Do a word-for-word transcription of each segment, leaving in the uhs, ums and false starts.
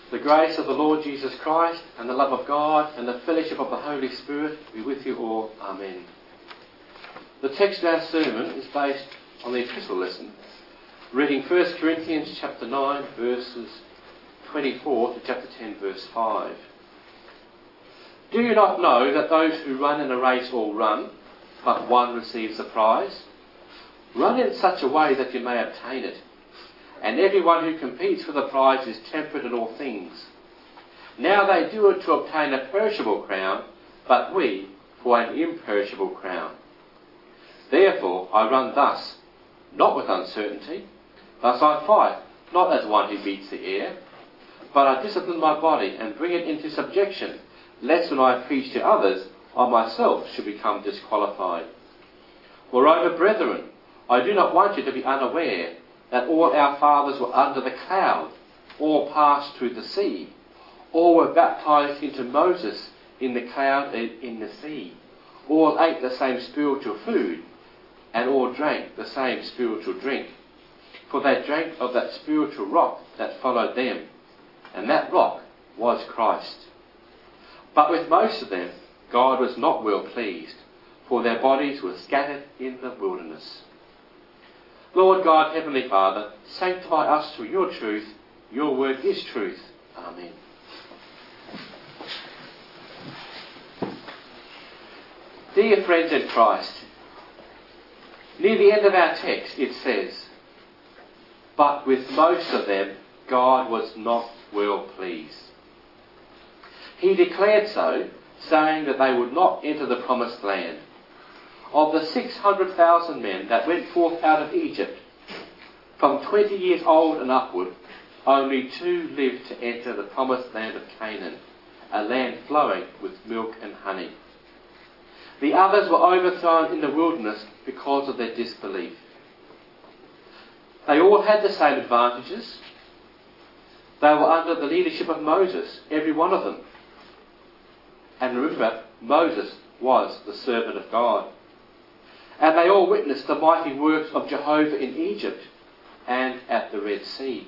The grace of the Lord Jesus Christ and the love of God and the fellowship of the Holy Spirit be with you all. Amen. The text of our sermon is based on the epistle lesson, reading First Corinthians chapter nine verses twenty-four to chapter ten verse five. Do you not know that those who run in a race all run, but one receives the prize? Run in such a way that you may obtain it. And everyone who competes for the prize is temperate in all things. Now they do it to obtain a perishable crown, but we for an imperishable crown. Therefore I run thus, not with uncertainty. Thus I fight, not as one who beats the air, but I discipline my body and bring it into subjection, lest when I preach to others, I myself should become disqualified. Moreover, brethren, I do not want you to be unaware that all our fathers were under the cloud, all passed through the sea, all were baptized into Moses in the cloud and in the sea, all ate the same spiritual food, and all drank the same spiritual drink. For they drank of that spiritual rock that followed them, and that rock was Christ. But with most of them God was not well pleased, for their bodies were scattered in the wilderness. Lord God, Heavenly Father, sanctify us through your truth. Your word is truth. Amen. Dear friends in Christ, near the end of our text it says, but with most of them God was not well pleased. He declared so, saying that they would not enter the promised land. Of the six hundred thousand men that went forth out of Egypt, from twenty years old and upward, only two lived to enter the promised land of Canaan, a land flowing with milk and honey. The others were overthrown in the wilderness because of their disbelief. They all had the same advantages. They were under the leadership of Moses, every one of them. And remember, Moses was the servant of God. And they all witnessed the mighty works of Jehovah in Egypt and at the Red Sea.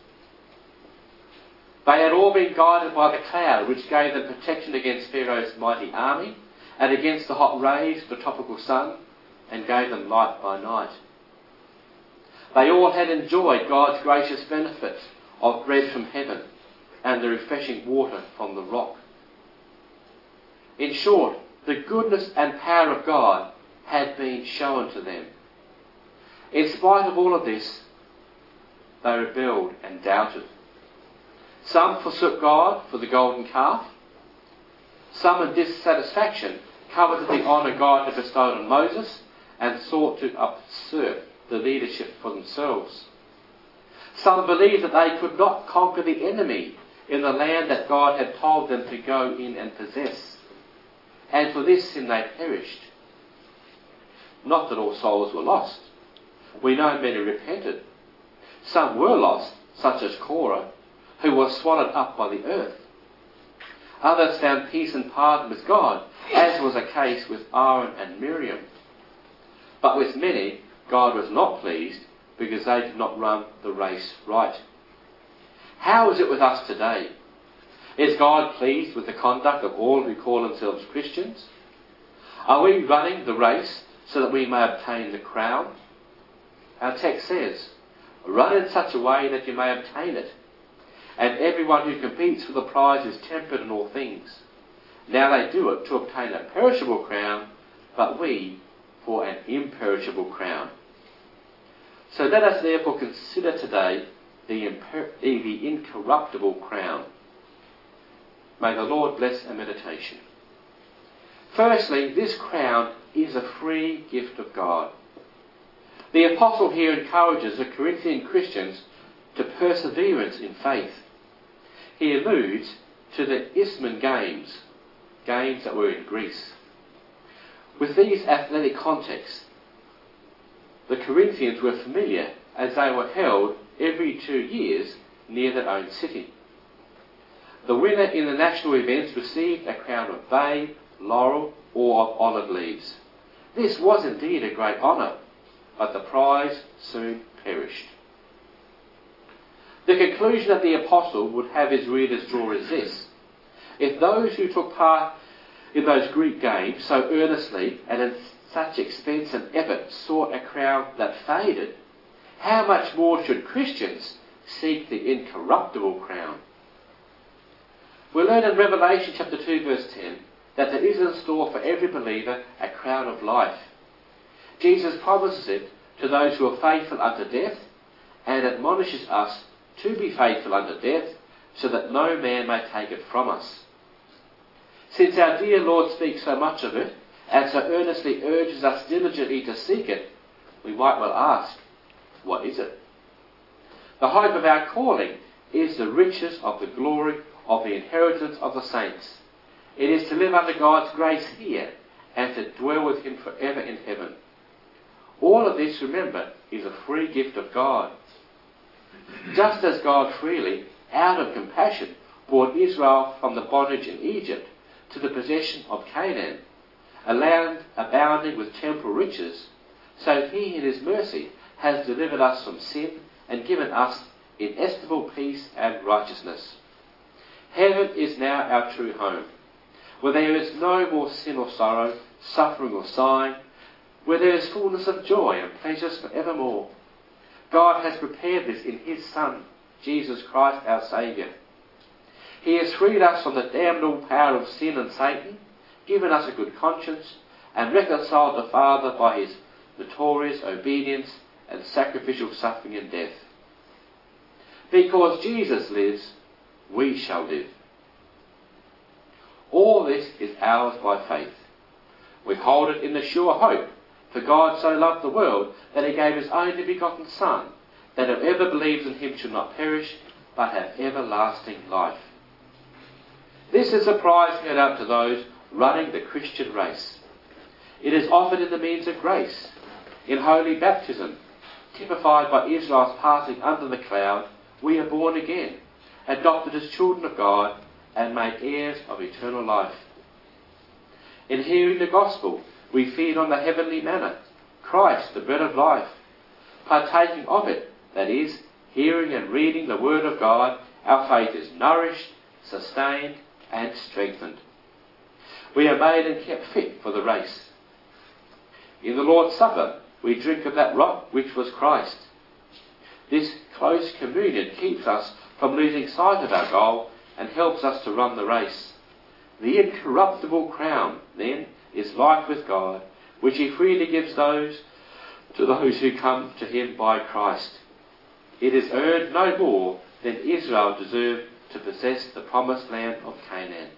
They had all been guided by the cloud, which gave them protection against Pharaoh's mighty army and against the hot rays of the tropical sun, and gave them light by night. They all had enjoyed God's gracious benefit of bread from heaven and the refreshing water from the rock. In short, the goodness and power of God had been shown to them. In spite of all of this, they rebelled and doubted. Some forsook God for the golden calf. Some in dissatisfaction coveted the honour God had bestowed on Moses and sought to usurp the leadership for themselves. Some believed that they could not conquer the enemy in the land that God had told them to go in and possess. And for this sin they perished. Not that all souls were lost. We know many repented. Some were lost, such as Korah, who was swallowed up by the earth. Others found peace and pardon with God, as was the case with Aaron and Miriam. But with many, God was not pleased because they did not run the race right. How is it with us today? Is God pleased with the conduct of all who call themselves Christians? Are we running the race so that we may obtain the crown? Our text says, run in such a way that you may obtain it. And everyone who competes for the prize is temperate in all things. Now they do it to obtain a perishable crown, but we for an imperishable crown. So let us therefore consider today the, imper- the incorruptible crown. May the Lord bless our meditation. Firstly, this crown is a free gift of God. The apostle here encourages the Corinthian Christians to perseverance in faith. He alludes to the Isthmian Games, games that were in Greece. With these athletic contexts, the Corinthians were familiar as they were held every two years near their own city. The winner in the national events received a crown of bay, laurel, or of olive leaves. This was indeed a great honour, but the prize soon perished. The conclusion that the apostle would have his readers draw is this: if those who took part in those Greek games so earnestly and in such expense and effort sought a crown that faded, how much more should Christians seek the incorruptible crown? We learn in Revelation chapter two verse ten that there is in store for every believer a crown of life. Jesus promises it to those who are faithful unto death, and admonishes us to be faithful unto death, so that no man may take it from us. Since our dear Lord speaks so much of it, and so earnestly urges us diligently to seek it, we might well ask, what is it? The hope of our calling is the riches of the glory of the inheritance of the saints. It is to live under God's grace here, and to dwell with him forever in heaven. All of this, remember, is a free gift of God. Just as God freely, out of compassion, brought Israel from the bondage in Egypt to the possession of Canaan, a land abounding with temporal riches, so he in his mercy has delivered us from sin and given us inestimable peace and righteousness. Heaven is now our true home, where there is no more sin or sorrow, suffering or sighing, where there is fullness of joy and pleasures forevermore. God has prepared this in his Son, Jesus Christ our Saviour. He has freed us from the damnable power of sin and Satan, given us a good conscience, and reconciled the Father by his notorious obedience and sacrificial suffering and death. Because Jesus lives, we shall live. All this is ours by faith. We hold it in the sure hope, for God so loved the world that he gave his only begotten Son, that whoever believes in him should not perish, but have everlasting life. This is a prize held out to those running the Christian race. It is offered in the means of grace, in holy baptism, typified by Israel's passing under the cloud. We are born again, adopted as children of God, and made heirs of eternal life. In hearing the gospel, we feed on the heavenly manna, Christ, the bread of life. Partaking of it, that is, hearing and reading the word of God, our faith is nourished, sustained, and strengthened. We are made and kept fit for the race. In the Lord's Supper, we drink of that rock which was Christ. This close communion keeps us from losing sight of our goal and helps us to run the race. The incorruptible crown, then, is life with God, which he freely gives those to those who come to him by Christ. It is earned no more than Israel deserved to possess the promised land of Canaan.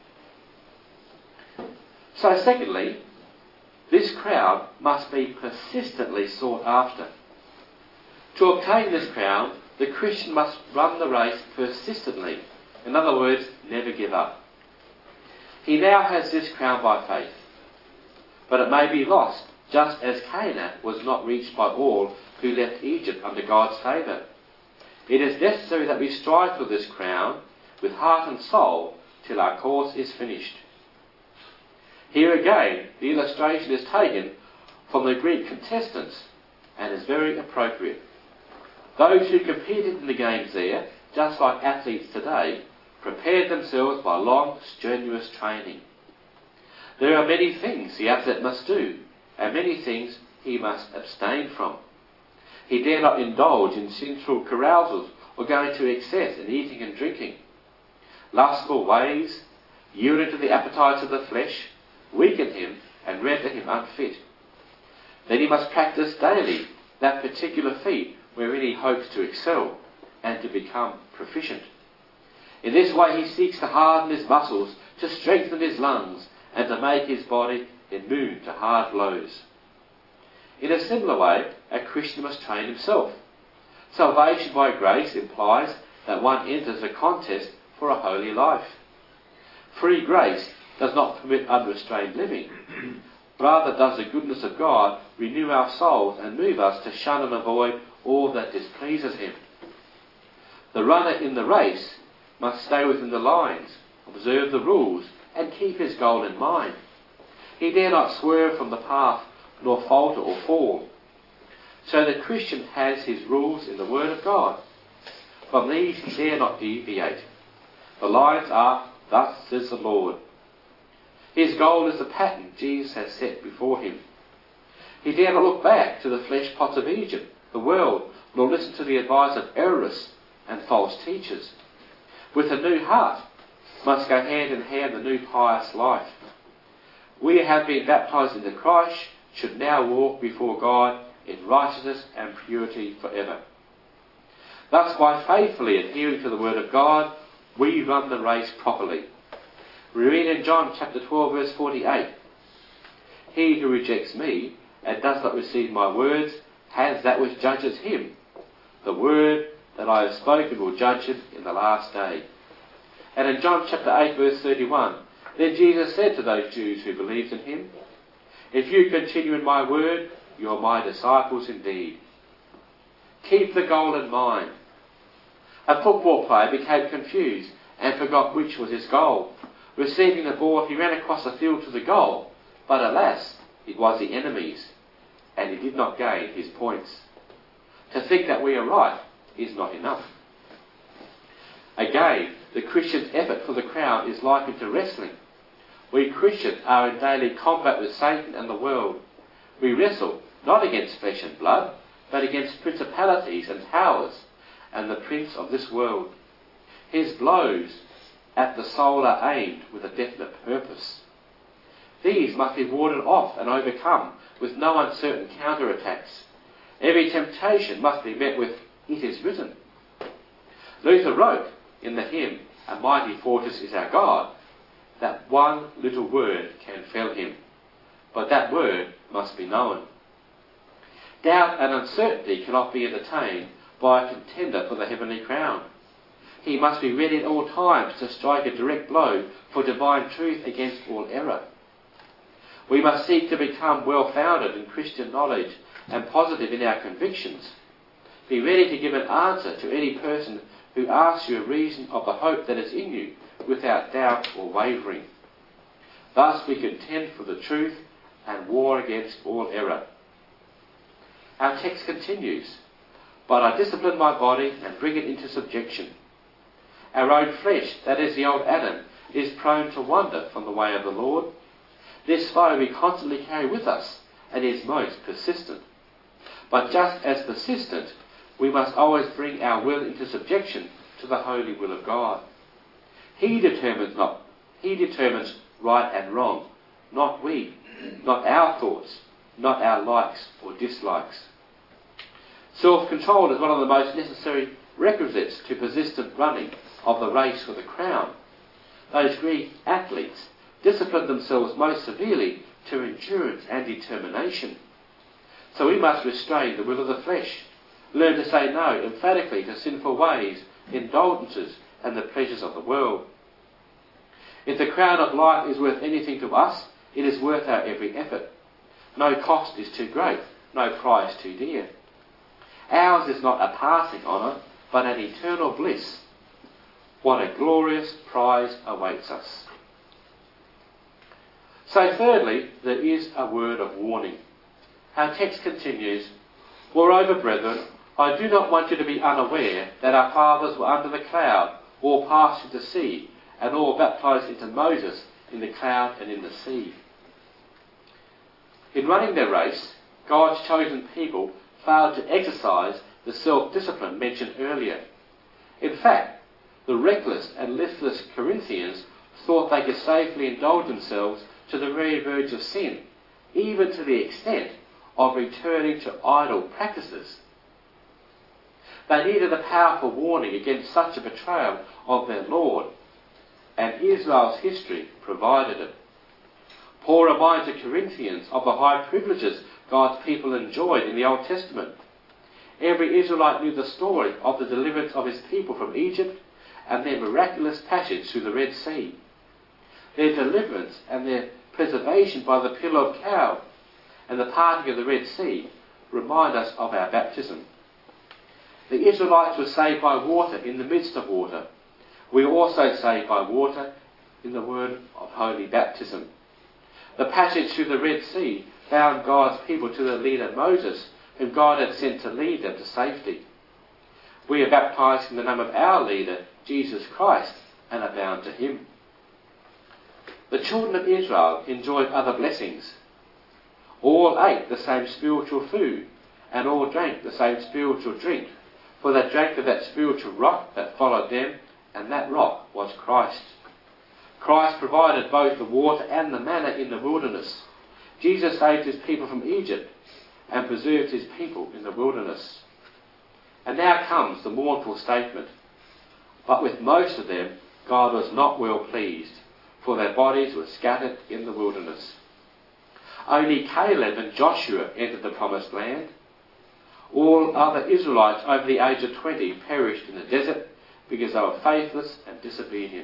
So secondly, this crown must be persistently sought after. To obtain this crown, the Christian must run the race persistently. In other words, never give up. He now has this crown by faith, but it may be lost, just as Canaan was not reached by all who left Egypt under God's favour. It is necessary that we strive for this crown with heart and soul till our course is finished. Here again, the illustration is taken from the Greek contestants and is very appropriate. Those who competed in the games there, just like athletes today, prepared themselves by long, strenuous training. There are many things the athlete must do, and many things he must abstain from. He dare not indulge in sinful carousals or go into excess in eating and drinking. Lustful ways, yielding to the appetites of the flesh, weaken him and render him unfit. Then he must practice daily that particular feat wherein he hopes to excel and to become proficient. In this way he seeks to harden his muscles, to strengthen his lungs, and to make his body immune to hard blows. In a similar way, a Christian must train himself. Salvation by grace implies that one enters a contest for a holy life. Free grace does not permit unrestrained living. Rather does the goodness of God renew our souls and move us to shun and avoid all that displeases him. The runner in the race must stay within the lines, observe the rules, and keep his goal in mind. He dare not swerve from the path, nor falter or fall. So the Christian has his rules in the Word of God. From these he dare not deviate. The lines are, "Thus says the Lord." His goal is the pattern Jesus has set before him. He dare not look back to the flesh pots of Egypt, the world, nor listen to the advice of errors and false teachers. With a new heart must go hand in hand the new pious life. We who have been baptized into Christ should now walk before God in righteousness and purity forever. Thus, by faithfully adhering to the word of God, we run the race properly. We read in John chapter twelve, verse forty-eight, "He who rejects me and does not receive my words has that which judges him. The word that I have spoken will judge him in the last day." And in John chapter eight, verse thirty-one, "Then Jesus said to those Jews who believed in him, 'If you continue in my word, you are my disciples indeed.'" Keep the goal in mind. A football player became confused and forgot which was his goal. Receiving the ball, he ran across the field to the goal, but alas, it was the enemy's, and he did not gain his points. To think that we are right is not enough. Again, the Christian's effort for the crown is likened to wrestling. We Christians are in daily combat with Satan and the world. We wrestle not against flesh and blood, but against principalities and powers and the prince of this world. His blows at the soul are aimed with a definite purpose. These must be warded off and overcome with no uncertain counterattacks. Every temptation must be met with, "It is written." Luther wrote in the hymn, "A mighty fortress is our God," that one little word can fell him, but that word must be known. Doubt and uncertainty cannot be entertained by a contender for the heavenly crown. He must be ready at all times to strike a direct blow for divine truth against all error. We must seek to become well-founded in Christian knowledge and positive in our convictions. Be ready to give an answer to any person who asks you a reason of the hope that is in you without doubt or wavering. Thus we contend for the truth and war against all error. Our text continues, "But I discipline my body and bring it into subjection." Our own flesh, that is the old Adam, is prone to wander from the way of the Lord. This foe we constantly carry with us and is most persistent. But just as persistent, we must always bring our will into subjection to the holy will of God. He determines not, He determines right and wrong, not we, not our thoughts, not our likes or dislikes. Self-control is one of the most necessary requisites to persistent running of the race for the crown. Those Greek athletes disciplined themselves most severely to endurance and determination. So we must restrain the will of the flesh, learn to say no emphatically to sinful ways, indulgences, and the pleasures of the world. If the crown of life is worth anything to us, it is worth our every effort. No cost is too great, no price too dear. Ours is not a passing honour, but an eternal bliss. What a glorious prize awaits us. So thirdly, there is a word of warning. Our text continues, "Moreover, brethren, I do not want you to be unaware that our fathers were under the cloud, all passed through the sea, and all baptized into Moses in the cloud and in the sea." In running their race, God's chosen people failed to exercise the self-discipline mentioned earlier. In fact, the reckless and listless Corinthians thought they could safely indulge themselves to the very verge of sin, even to the extent of returning to idle practices. They needed a powerful warning against such a betrayal of their Lord, and Israel's history provided it. Paul reminds the Corinthians of the high privileges God's people enjoyed in the Old Testament. Every Israelite knew the story of the deliverance of his people from Egypt and their miraculous passage through the Red Sea. Their deliverance and their preservation by the pillar of cloud and the parting of the Red Sea remind us of our baptism. The Israelites were saved by water in the midst of water. We are also saved by water in the word of holy baptism. The passage through the Red Sea bound God's people to their leader Moses, whom God had sent to lead them to safety. We are baptised in the name of our leader, Jesus Christ, and are bound to him. The children of Israel enjoyed other blessings. All ate the same spiritual food, and all drank the same spiritual drink, for they drank of that spiritual rock that followed them, and that rock was Christ. Christ provided both the water and the manna in the wilderness. Jesus saved his people from Egypt and preserved his people in the wilderness. And now comes the mournful statement. But with most of them, God was not well pleased, for their bodies were scattered in the wilderness. Only Caleb and Joshua entered the promised land. All other Israelites over the age of twenty perished in the desert because they were faithless and disobedient.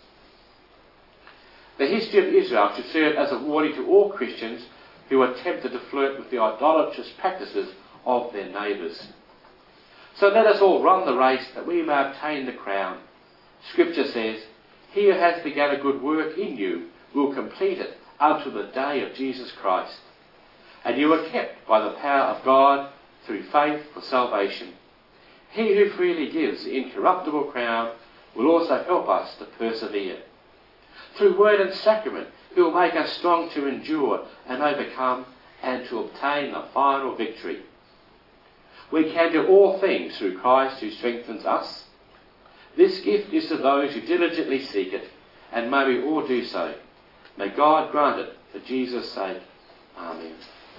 The history of Israel should serve as a warning to all Christians who are tempted to flirt with the idolatrous practices of their neighbours. So let us all run the race that we may obtain the crown. Scripture says, "He who has begun a good work in you will complete it until the day of Jesus Christ. And you are kept by the power of God through faith for salvation. He who freely gives the incorruptible crown will also help us to persevere. Through word and sacrament, he will make us strong to endure and overcome and to obtain the final victory. We can do all things through Christ who strengthens us. This gift is to those who diligently seek it, and may we all do so. May God grant it for Jesus' sake. Amen."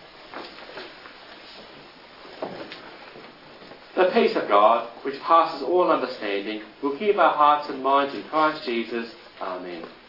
The peace of God, which passes all understanding, will keep our hearts and minds in Christ Jesus. Amen.